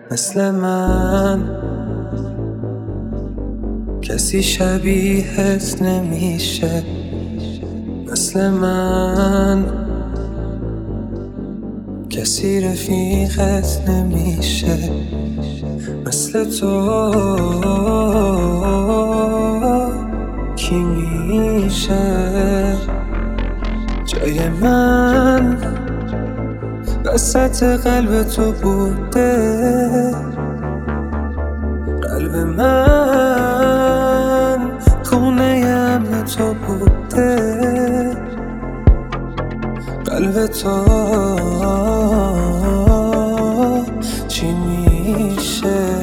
مثل من کسی شبیهت نمیشه، مثل من کسی رفیقت نمیشه، مثل تو کی میشه جای من وسط قلب تو بوده. قلب من خونه امن تو بوده. قلب تو چی میشه؟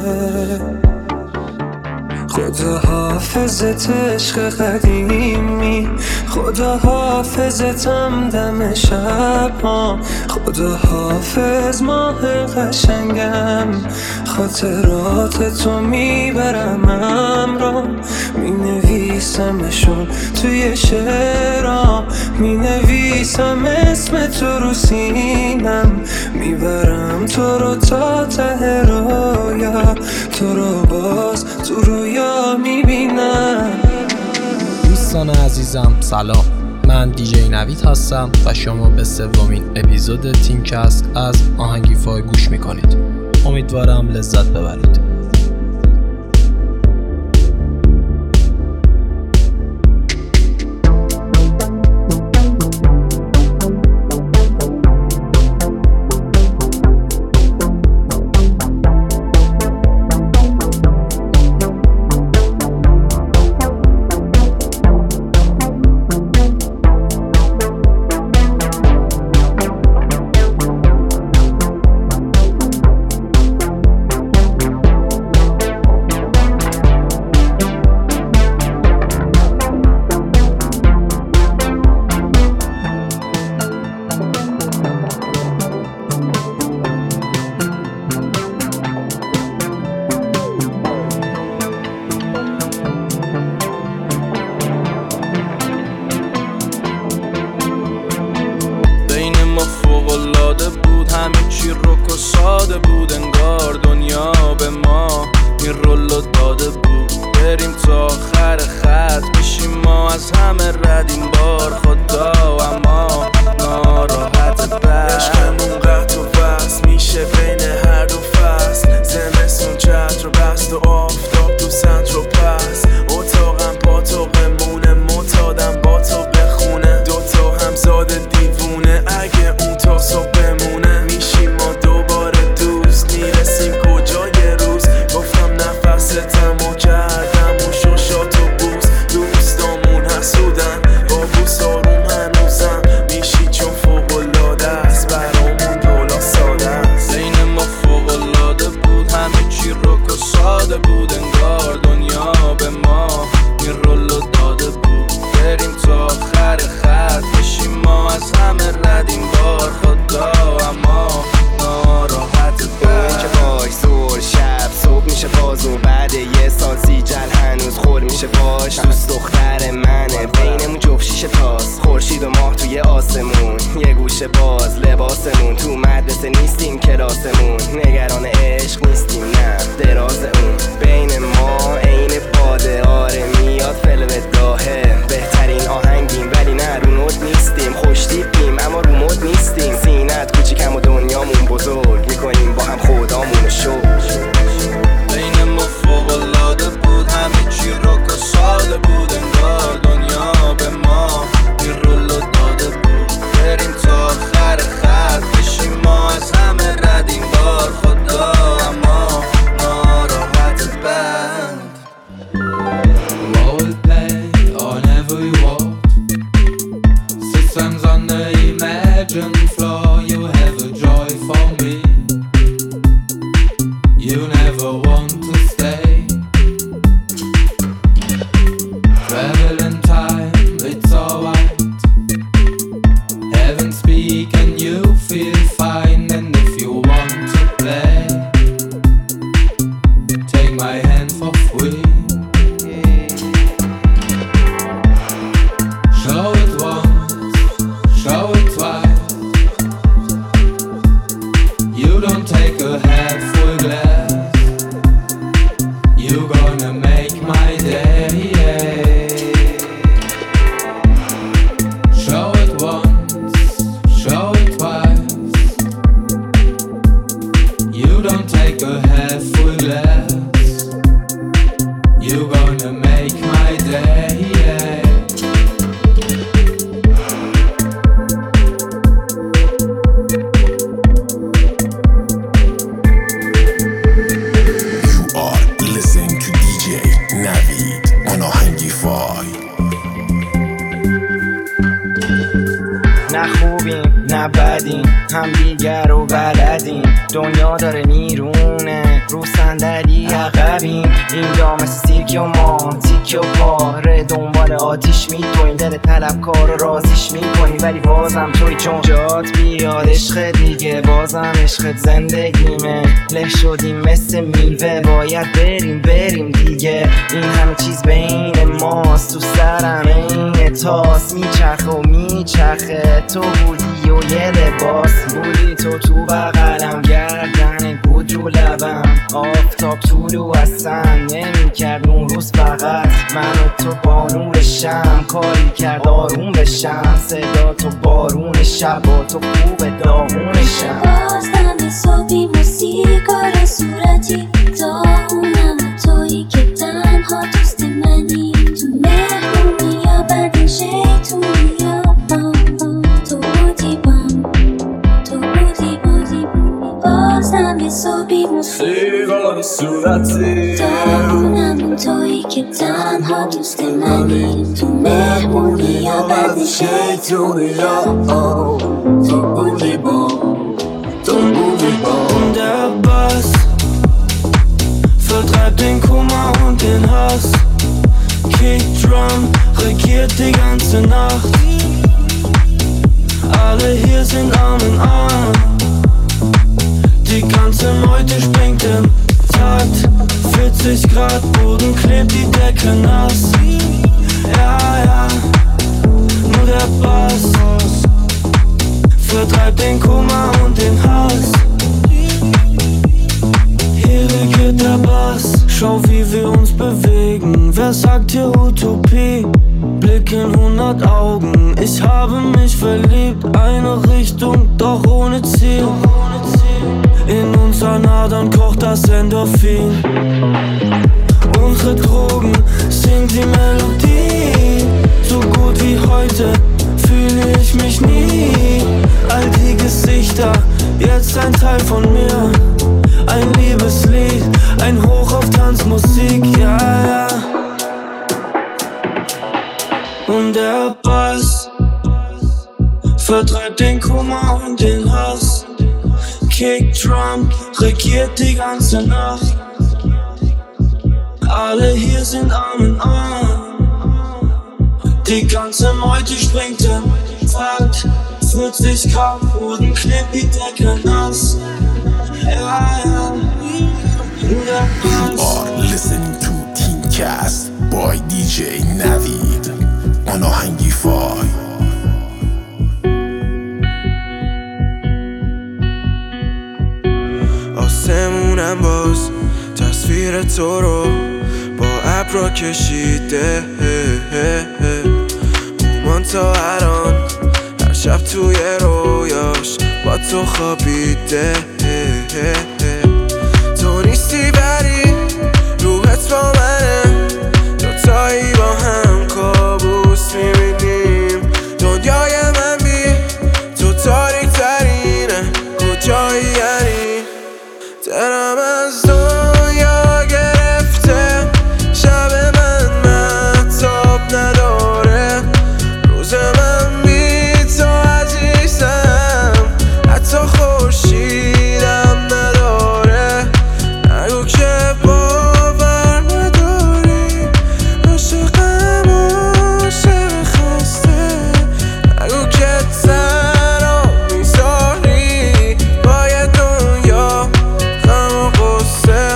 خدا حافظت عشق قدیمی، خدا حافظتم دم شب‌ها، خدا حافظ ماه قشنگم، خاطرات تو میبرم همراه، مینویسمشون توی شعرام، مینویسم اسم تو رو سینم، میبرم تو رو تا ته رویا، تو رو باز تو رویا میبینم. دوستان عزیزم سلام، من دیجی نوید هستم و شما به سومین اپیزود تینکست از آهنگیفای گوش میکنید. امیدوارم لذت ببرید. you don't take a half full glass, you gonna make my day, yeah. You are listening to DJ Navid on آهنگی فای. نه خوبیم نه بدیم، هم دیگر رو بلدیم. دنیا داره میرونه، رو صندلی عقبیم. اینجا مثل سیرک و ما تیک و پاره دنبال آتیش میتویم. دل طلبکار رو رازیش میکنی ولی بازم توی، چون جات بیاد عشق دیگه. بازم عشقت زندگیمه، له شدیم مثل میوه. باید بریم دیگه، این همه چیز بین ماست. تو سرم این تاس میچرخه و میچرخه. تو بودی و یه لباس بودی، تو بغلم. گردنت بود رو لبم، آفتاب طولو هستن نمیکرد اون روز. فقط من و تو با نور شم کاری کرد آروم بشم. صدا تو بارون شب و تو خوب داغونشم. باز دم صبحی موسیقار صورتی داغونم و تویی که تنها دوست منی. تو مهمونی یا بدن شیطونی یا تو بودی باز دم صبحی موسیقار صورتی داغونم و تویی که تنها دوست منی. تو مهمونی یا بدن شیطونی یا تو بودی Und der Bass vertreibt den Kummer und den Hass. Kickdrum regiert die ganze Nacht. Alle hier sind Arm in Arm. Die ganze Meute springt im Takt. 40 Grad, Boden klebt die Decke nass. Ja, ja, nur der Bass vertreibt den Kummer und den Hass. Hier regiert der Bass. Schau, wie wir uns bewegen. Wer sagt hier Utopie? Blick in 100 Augen. Ich habe mich verliebt. Eine Richtung, doch ohne Ziel. In unseren Adern kocht das Endorphin. Unsere Drogen sind die Melodie. So gut wie heute fühle ich mich nie. All die Gesichter, jetzt ein Teil von mir. Ein Liebeslied, ein Hoch auf Tanzmusik, ja, ja. Und der Bass vertreibt den Kummer und den Hass. Kickdrum regiert die ganze Nacht. Alle hier sind Arm in Arm. Die ganze Meute springt im Takt. 40 Grad, Boden klebt die Decke nass. Ja, ja, der You Bass. are listening to Teamcast by DJ Navid on آهنگی فای. آسمونم باز تصویر تو رو با ابرا کشیده. اومان تا الان هر شب توی رویاش با تو خوابیده. تو نیستی ولی روحت با منه، دوتایی با هم کابوس میبینیم. دنیای من بی تو تاریک ترینه، کجایی یعنی؟ دلم از دنیا گرفته، شب من مهتاب نداره. روز من بی تو عزیزم، حتی خورشیدم نداره. نگو که باور نداری، عاشقم عاشق خسته. نگو که تنها میذاری پای دنیا غم و غصه.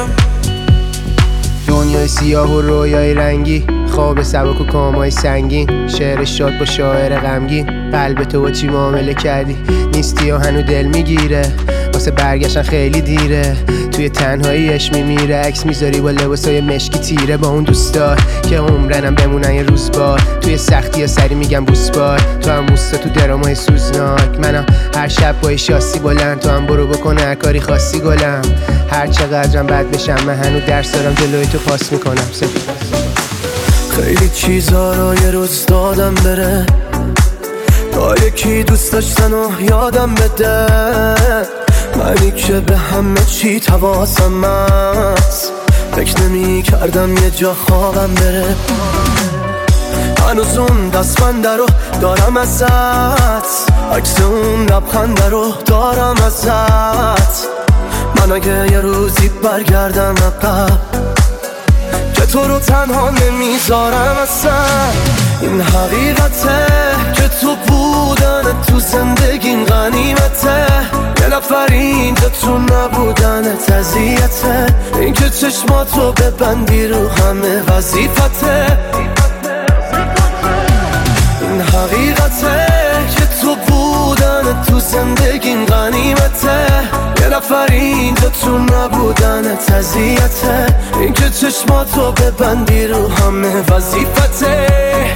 دنیای سیاه و رویای رنگی، خواب سبک و کامای سنگین. شعر شاد با شاعر غمگین، قلب تو با چی معامله کردی؟ نیستی و هنو دل میگیره. واسه برگشتن خیلی دیره. توی تنهاییش میمیره، عکس میذاری با لباسای مشکی تیره با اون دوستا که عمرنم بمونن یه روز بار. توی سختی ها سری میگم بوسبار، تو هم موستا تو درامای سوزناک. منم هر شب با شاسی بلند، تو هم برو بکن هر کاری خاصی گلم. هر چقدرم بد بشم من هنو درس دارم جلوی تو پاس میکنم. خیلی چیزا رو یه روز دادم بره، تا یکی دوست داشتن و یادم بده. منی که به همه چی حواسم هست، فکر نمی کردم یه جا خوابم بره. هنوز اون دستبنده رو دارم ازت، عکس اون لبخنده رو دارم ازت. من اگه یه روزی برگردم عقب، که تو رو تنها نمیذارم اصلا. این حقیقته که تو بودن تو زندگیم غنیمته، یه نفر اینجا تو نبودن تزیته. این که چشماتو ببندی رو همه وظیفته. این حقیقته که تو بودن تو زندگیم غنیمته، یه نفر اینجا تو نبودن تزیته. این که چشماتو ببندی رو همه وظیفته.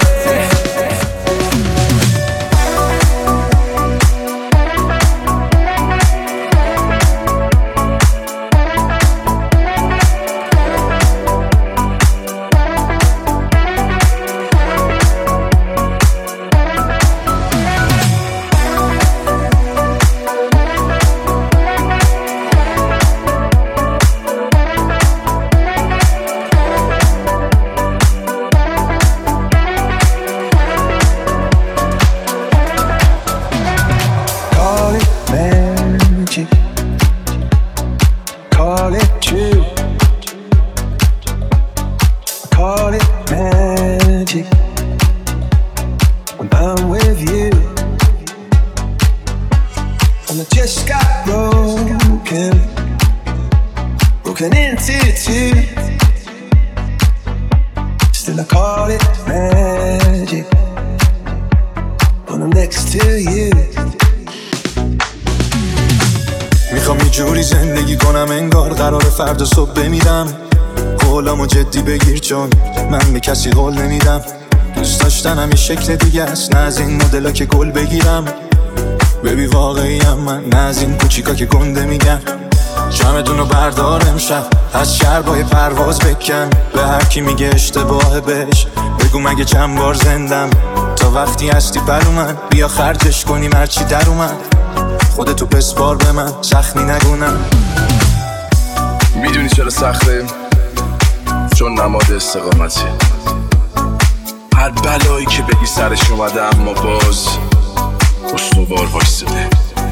میخوام یه جوری زندگی کنم انگار قرار فردا صبح بمیرم. قولامو جدی بگیر چون من به کسی قول نمیدم. دوست داشتنم یه شکل دیگه است، نه از این مدلا که گل بگیرم. ببی واقعیم من، نه از این کوچیکا که گنده میگن. جمعدونو بردار امشب، از شربای پرواز بکن. به هر کی میگه اشتباه بهش بگو مگه چند بار زندم. تا وقتی هستی برو من، بیا خرجش کنیم هرچی در اومد. خودتو بسپار به من، زخمی نگونم. میدونی چرا سخته؟ چون نماد استقامتی. هر بلایی که بگی سرش اومده، اما باز استوار وایساده.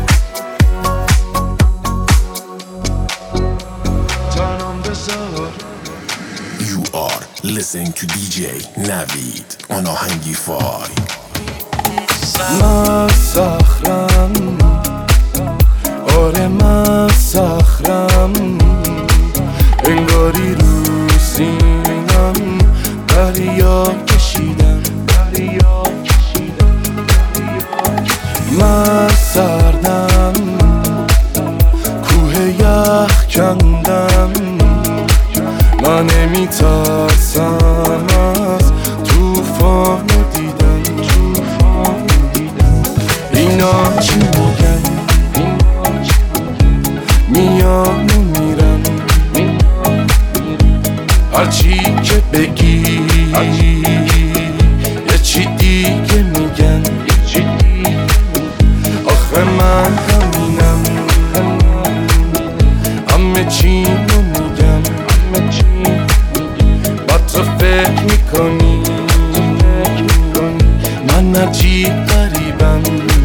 You are listening to DJ Navid on آهنگی فای. من صخرم، آره من صخرم، انگاری رو سینم دریا کشیدم. من سردم، کوه یخ کندم. من نمیترسم از توفان دیدن. اینا چی میگن؟ میان و میرن. هرچی که بگی یه چی دیگه میگن. آخه من همینم، همه چی رو میگم. با تو فکر میکنی من عجیب غریبم.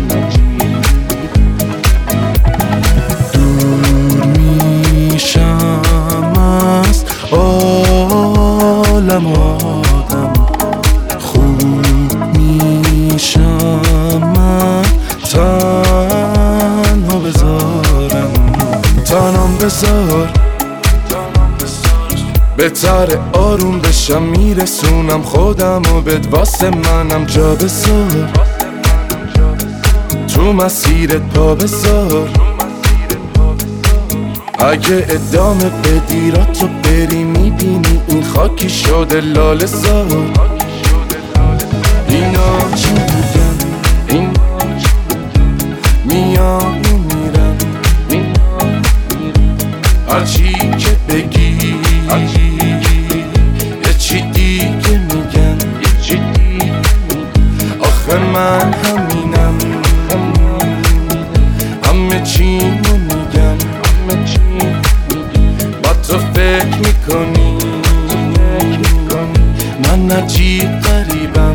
دور میشم از عالم آدم، خوب میشم من تنها بذارم. تنام بذار بهتره آروم بشم، میرسونم خودم و بد واسه منم جا بذار. تو مسیرت پا بذار، اگه ادامه بدی را تو بری میبینی این خاکی شده لاله زار. اینا چی میگن این میان میرن هرچی که بگی یه چی دیگه میگن آخه من همینم همه چیمو میگم با تو فکر میکنی من عجیب غریبم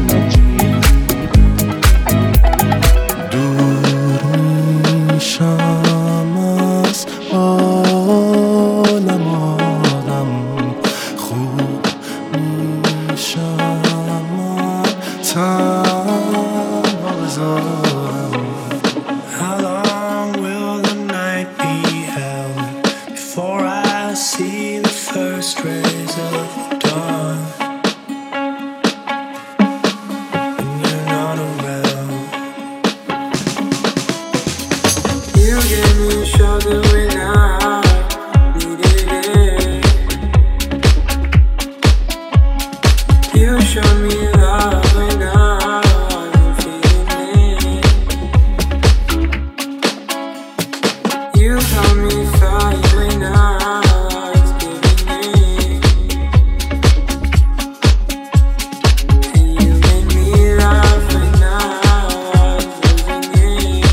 دور میشم از عالم آدم خوب میشم تنها بذارم. How long will the night be held before I see the first rays of dawn? And you're not around. You gave me shelter when I needed it. You showed me love when I wasn't feeling it. You taught me fight when I was giving in. And you made me laugh when I was losing it.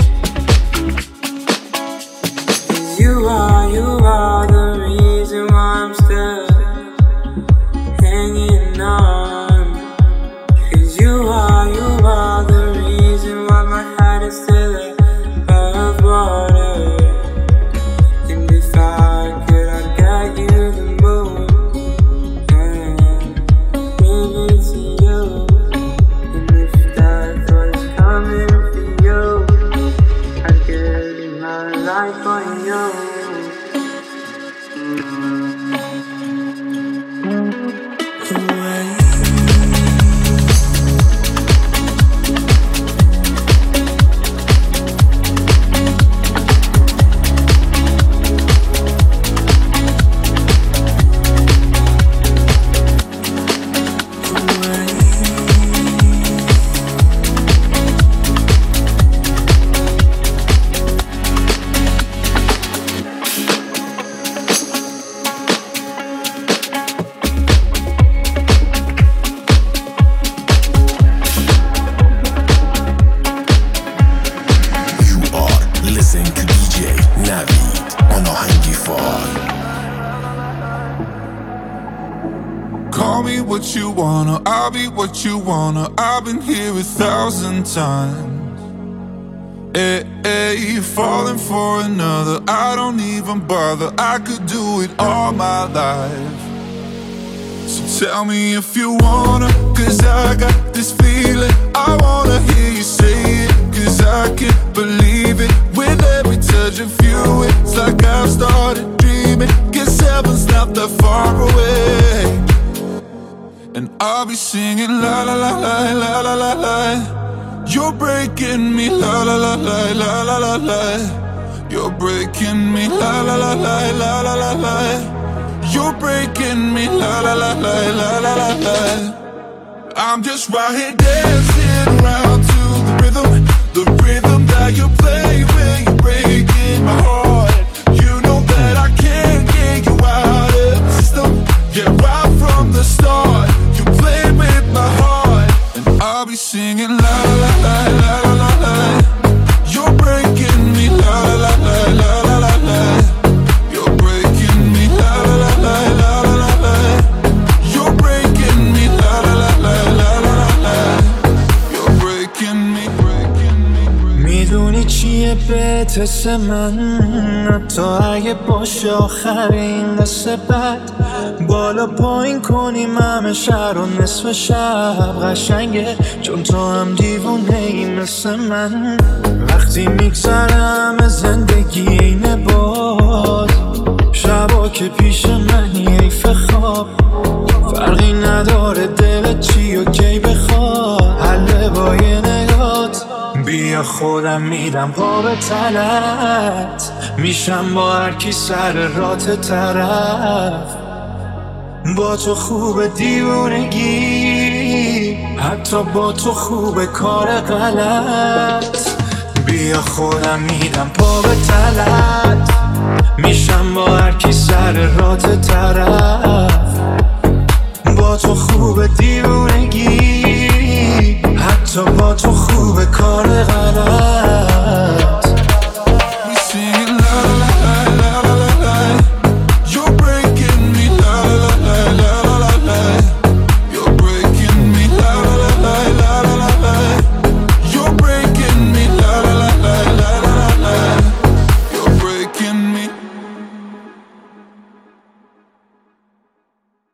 'Cause you are the reason why I'm still hanging on. 'Cause you are the reason why my heart is still above water. And if I could, I'd get you the moon. Maybe to you. And if that was coming for you, I'd give my life on you. You are listening to DJ Navid on آهنگی فای. Call me what you wanna, I'll be what you wanna. I've been here 1,000 times. Hey, falling for another, I don't even bother. I could do it all my life. So tell me if you wanna, 'cause I got this feeling. I wanna hear you say it, 'cause I can't believe it. With every touch of you, it's like I've started dreaming. 'Cause heaven's not that far away. And I'll be singing la la la la la la la la. You're breaking me la la la la la la la la. You're breaking me la la la la la la la la. You're breaking me la la la la la la la la. I'm just right here dancing around to the rhythm that you play when you're breaking my heart. You know that I can't get you out of the system. Yeah, right from the start, you played with my heart, and I'll be singing la la la la la la la. You're breaking me la la la la la la la. You're breaking me la la la la la la la. You're breaking me la la la la la la la. You're breaking me. میدونی چیه بهت حس من، حتی اگه باشه آخرین قصه بد. بالا پایین کنیم همه شهر و نصف شب قشنگه، چون تو هم دیوونه ای مثل من. وقتی میگذرم زندگی اینه باد، شبا که پیش منی حیف خواب. فرقی نداره دلت چی و کی بخواد، حله با یه نگات. بیا خودم میدم پا به تنت، میشم با هر کی سر رات طرف. با تو خوب دیوونگی، حتی با تو خوب کار غلط. بیا خودم میدم پا به تنت، میشم با هر کی سر رات طرف. با تو خوب دیوونگی، حتی با تو خوب کار غلط.